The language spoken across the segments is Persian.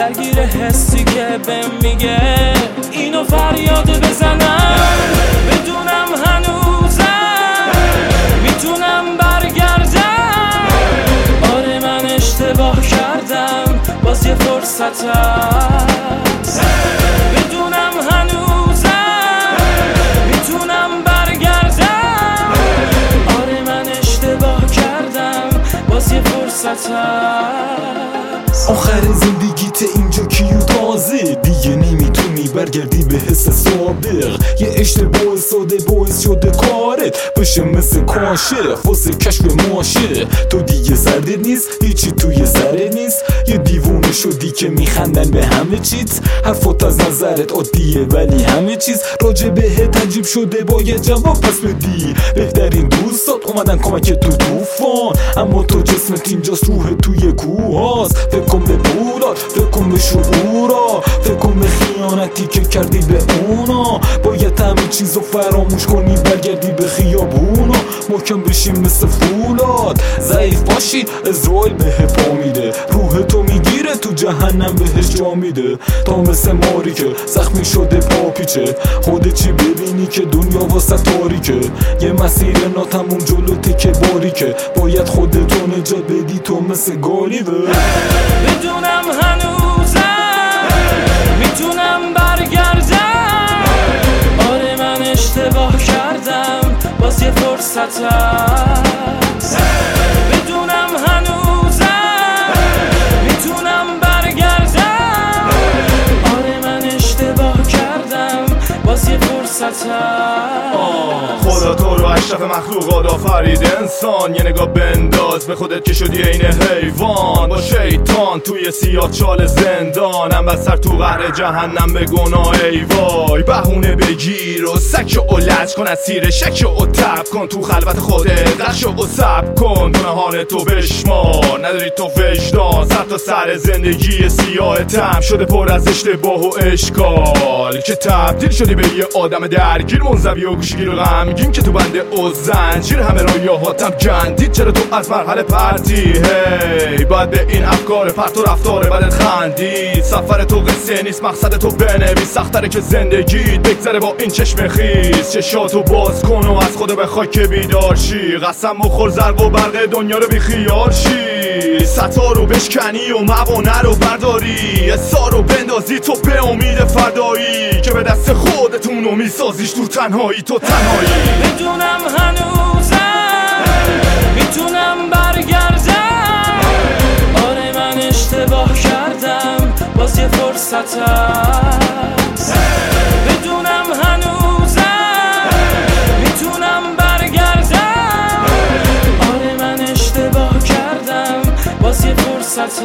درگیر حسی که بهم میگه اینو فریاد بزنم، بدونم هنوزم میتونم برگردم. آره من اشتباه کردم، باز یه فرصت هست، بدونم هنوزم میتونم برگردم. آره من اشتباه کردم، باز یه فرصت هست. آخر زندگیت اینجا کیو تازه دیگه نمیتونی برگردی به حس سابق. یه اشتباه ساده باعث شده کارت بشه مثل کاشف واسه کشف ماشه. تو دیگه سردت نیست، هیچی توی سرت نیست، یه دیوونه شدی که میخندن به همه چیز. حرفات از نظرت عادیه ولی همه چیز راجع بهت عجیب شده، باید جواب پس بدی. بهترین دوستات اومدن کمک تو طوفان، اما تو جسمت اینجاست، روح توی کوه هاست. فکر کن به بودات، فکر کن به شعورا، فکر کن به خیانتی که کردی به اونا. باید همه چیزو فراموش کنی، برگردی به خیابونا، محکم بشی مثل فولاد. ضعیف باشی ازرائیل به پا میده، روح تو میگیره تو جهنم بهش جا میده. تا مثل ماری که زخمی شده پا پیچه، خودت چی ببینی که دنیا واسه تاریکه. یه مسیر ناتموم جلوته که باریکه، باید خودتو نجات بدی تو مثل گالیوه. بدونم هنوزم میتونم برگردم. آره من اشتباه کردم، باز یه فرصت هست، بدونم هنوزم میتونم برگردم. آره من اشتباه کردم، باز یه فرصت هست. خدا تو رو اشرف مخلوقات آفرید انسان، یه نگاه بنداز به خودت که شدی عین حیوان. با شیطان توی سیاه چال زندان، هم بسر تو قهر جهنم به گناه. ای وای بهونه بگیر و سک و لج کن، اسیر شک و تب کن، تو خلوت خودت قش و سب کن. گناهان تو بشمار، نداری تو وجدان، سر تا سر زندگی سیاه تم شده پر از اشتباه و اشکال، که تبدیل شدی به یه آدم درگیر، منزوی و گوشگیر و غمگین، که تو بنده و زنجیر همه رویاهاتم گندید. چرا تو از مرحله پرتی؟ هی باید به این افکار پرت و رفتار بدت خندید. سفر تو قصه نیست، مقصد تو بنویس، سختره که زندگیت بگذره با این چشم خیز. چشاتو باز کن و از خدا بخوای که بیدار شی، قسم بخور زرق و برق دنیا رو بیخیال شی. ستا رو بشکنی و موانع رو برداری، اصا رو بندازی تو به امید فردایی، که به دست خودتون رو میسازیش تو تنهایی. تو تنهایی بدونم هنوزم میتونم برگردم. آره من اشتباه کردم، باز یه فرصت هست، بدونم هنوزم میتونم برگردم. آره من اشتباه کردم، باز یه فرصت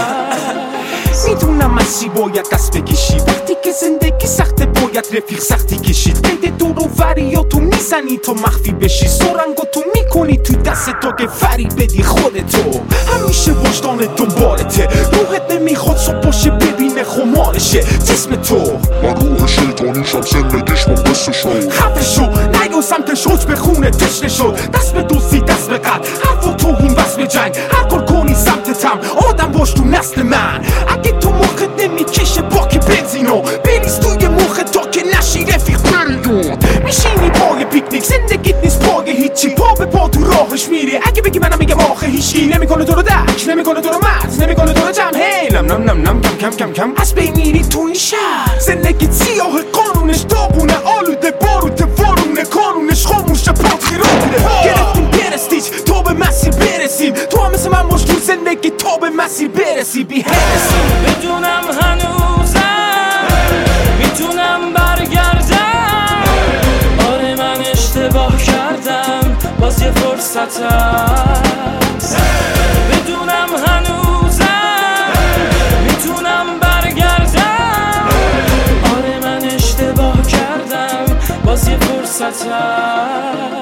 هست. میدونم از چی باید دست بکشی، وقتی که زندگی سخته باید رفیق سختی کشید. قید دور و وریاتو میزنی تا مخفی بشی، سرنگاتو میکنی تو دست تا که فری بدی خودتو. همیشه وجدان دنبالته، روحت نمیخواد صبح باشه ببینه خمارشه جسم تو. من روح شیطانیشم، زندگیش منبسته شد. خفه شو نگو سمت شوج به خونه تشنه شد، دست به دوستی دست به قد، حرف و توهین بس به جنگ، هر کار کنی سمتتم آدم باش تو نسل من. اگه تو مخت نمیکشه باک بنزینو بریز توی مخت تا که نشی رفیق بریدون. میشینی پای پیکنیک، زندگیت نیست پای هیچی، پا به پا تو راهش میری. اگه بگی منم میگم آخه هیچی نمیکنه تو رو درک، نمیکنه تو رو مت، نمیکنه تو رو جمع. هی نم نم نم نم کم کم کم از بین میری تو این شهر. زندگیت سیاه قانونش داغونه، آلوده باروده وارونه، کانونش خاموشه پاکی رو گرفتیم برستیج تا به مسیر برسیم. تو هم مثل من باش تو زندگی تا به مسیر برسی بی هرسی. بدونم هنوزم میتونم برگردم. آره من اشتباه کردم، باز یه فرصت هست، بدونم هنوزم میتونم برگردم. آره من اشتباه کردم، باز یه فرصت هست.